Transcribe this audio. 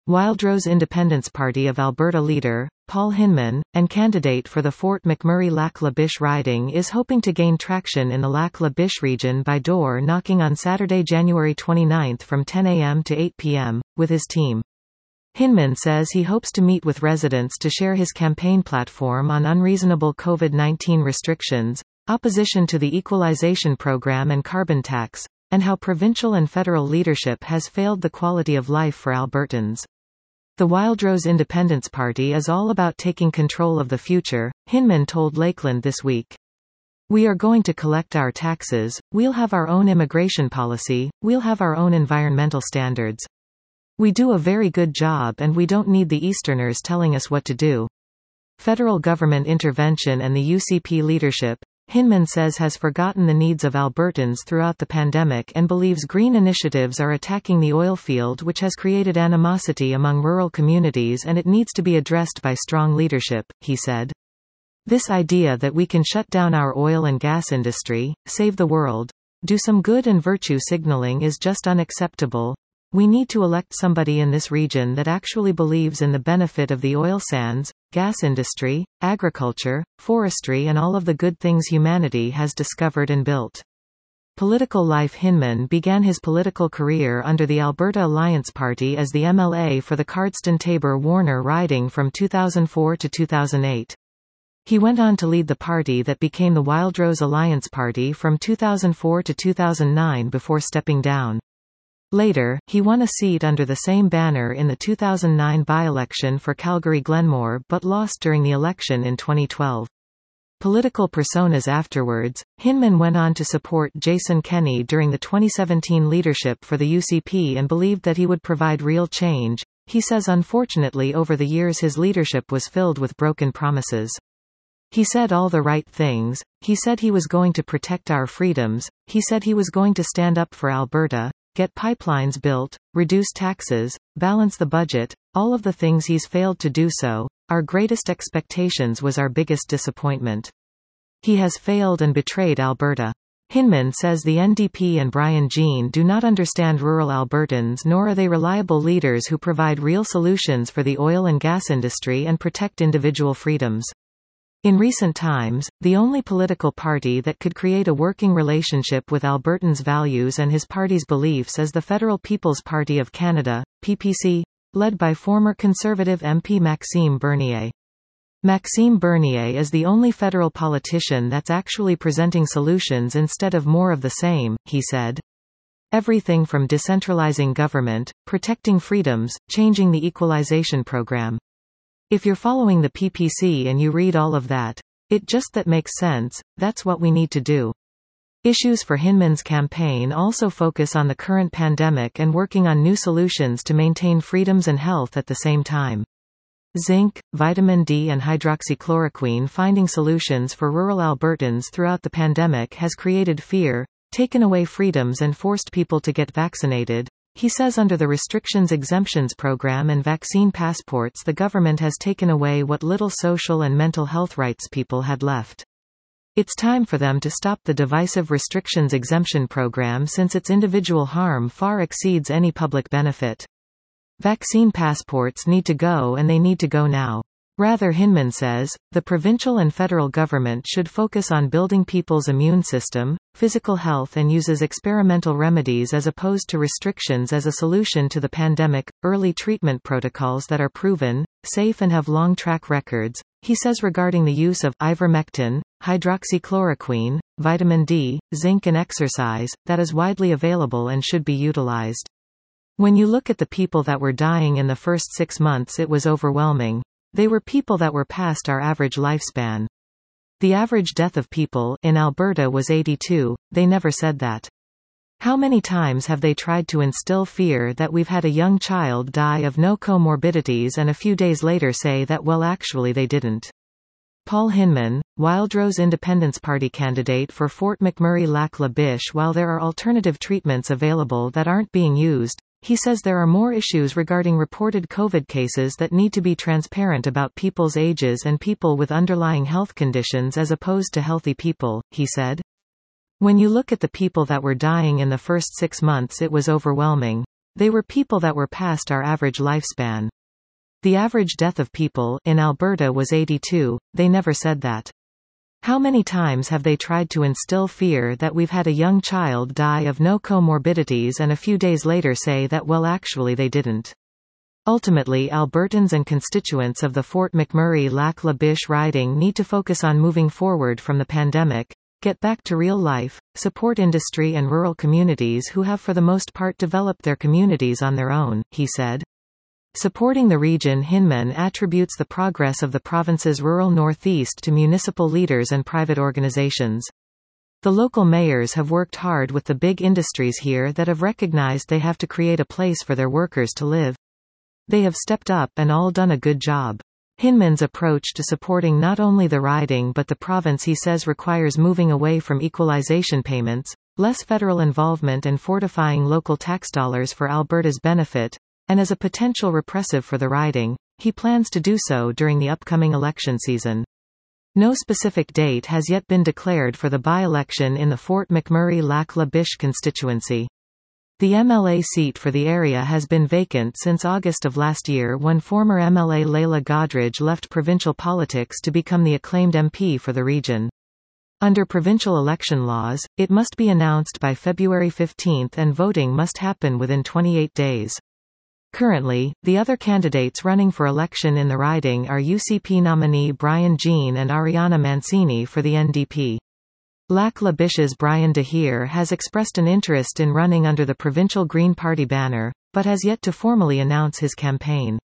Wildrose Independence Party of Alberta leader, Paul Hinman, and candidate for the Fort McMurray-Lac La Biche riding is hoping to gain traction in the Lac La Biche region by door knocking on Saturday, January 29 from 10 a.m. to 8 p.m., with his team. Hinman says he hopes to meet with residents to share his campaign platform on unreasonable COVID-19 restrictions, opposition to the equalization program and carbon tax, and how provincial and federal leadership has failed the quality of life for Albertans. The Wildrose Independence Party is all about taking control of the future, Hinman told Lakeland this week. We are going to collect our taxes, we'll have our own immigration policy, we'll have our own environmental standards. We do a very good job and we don't need the Easterners telling us what to do. Federal government intervention and the UCP leadership, Hinman says, has forgotten the needs of Albertans throughout the pandemic and believes green initiatives are attacking the oil field, which has created animosity among rural communities, and it needs to be addressed by strong leadership, he said. This idea that we can shut down our oil and gas industry, save the world, do some good and virtue signaling is just unacceptable. We need to elect somebody in this region that actually believes in the benefit of the oil sands, gas industry, agriculture, forestry and all of the good things humanity has discovered and built. Political life. Hinman began his political career under the Alberta Alliance Party as the MLA for the Cardston-Tabor-Warner riding from 2004 to 2008. He went on to lead the party that became the Wildrose Alliance Party from 2004 to 2009 before stepping down. Later, he won a seat under the same banner in the 2009 by-election for Calgary-Glenmore but lost during the election in 2012. Political personas. Afterwards, Hinman went on to support Jason Kenney during the 2017 leadership for the UCP and believed that he would provide real change. He says unfortunately over the years his leadership was filled with broken promises. He said all the right things, he said he was going to protect our freedoms, he said he was going to stand up for Alberta, get pipelines built, reduce taxes, balance the budget, all of the things he's failed to do. So, our greatest expectations was our biggest disappointment. He has failed and betrayed Alberta. Hinman says the NDP and Brian Jean do not understand rural Albertans, nor are they reliable leaders who provide real solutions for the oil and gas industry and protect individual freedoms. In recent times, the only political party that could create a working relationship with Albertans' values and his party's beliefs is the Federal People's Party of Canada, PPC, led by former Conservative MP Maxime Bernier. Maxime Bernier is the only federal politician that's actually presenting solutions instead of more of the same, he said. Everything from decentralizing government, protecting freedoms, changing the equalization program. If you're following the PPC and you read all of that, it just that makes sense, that's what we need to do. Issues for Hinman's campaign also focus on the current pandemic and working on new solutions to maintain freedoms and health at the same time. Zinc, vitamin D and hydroxychloroquine. Finding solutions for rural Albertans throughout the pandemic has created fear, taken away freedoms and forced people to get vaccinated. He says under the Restrictions Exemptions Program and vaccine passports the government has taken away what little social and mental health rights people had left. It's time for them to stop the divisive Restrictions Exemption Program since its individual harm far exceeds any public benefit. Vaccine passports need to go and they need to go now. Rather, Hinman says, the provincial and federal government should focus on building people's immune system, physical health and uses experimental remedies as opposed to restrictions as a solution to the pandemic, early treatment protocols that are proven, safe and have long track records. He says regarding the use of ivermectin, hydroxychloroquine, vitamin D, zinc and exercise, that is widely available and should be utilized. When you look at the people that were dying in the first 6 months, it was overwhelming. They were people that were past our average lifespan. The average death of people in Alberta was 82, they never said that. How many times have they tried to instill fear that we've had a young child die of no comorbidities and a few days later say that well actually they didn't. Paul Hinman, Wildrose Independence Party candidate for Fort McMurray-Lac La Biche. While there are alternative treatments available that aren't being used, he says there are more issues regarding reported COVID cases that need to be transparent about people's ages and people with underlying health conditions as opposed to healthy people, he said. When you look at the people that were dying in the first 6 months, it was overwhelming. They were people that were past our average lifespan. The average death of people in Alberta was 82, they never said that. How many times have they tried to instill fear that we've had a young child die of no comorbidities and a few days later say that well actually they didn't. Ultimately Albertans and constituents of the Fort McMurray-Lac La Biche riding need to focus on moving forward from the pandemic, get back to real life, support industry and rural communities who have for the most part developed their communities on their own, he said. Supporting the region, Hinman attributes the progress of the province's rural northeast to municipal leaders and private organizations. The local mayors have worked hard with the big industries here that have recognized they have to create a place for their workers to live. They have stepped up and all done a good job. Hinman's approach to supporting not only the riding but the province, he says, requires moving away from equalization payments, less federal involvement and fortifying local tax dollars for Alberta's benefit, and as a potential repressive for the riding, he plans to do so during the upcoming election season. No specific date has yet been declared for the by-election in the Fort McMurray-Lac La Biche constituency. The MLA seat for the area has been vacant since August of last year when former MLA Leila Godrej left provincial politics to become the acclaimed MP for the region. Under provincial election laws, it must be announced by February 15 and voting must happen within 28 days. Currently, the other candidates running for election in the riding are UCP nominee Brian Jean and Ariana Mancini for the NDP. Lac La Biche's Brian Dehere has expressed an interest in running under the provincial Green Party banner, but has yet to formally announce his campaign.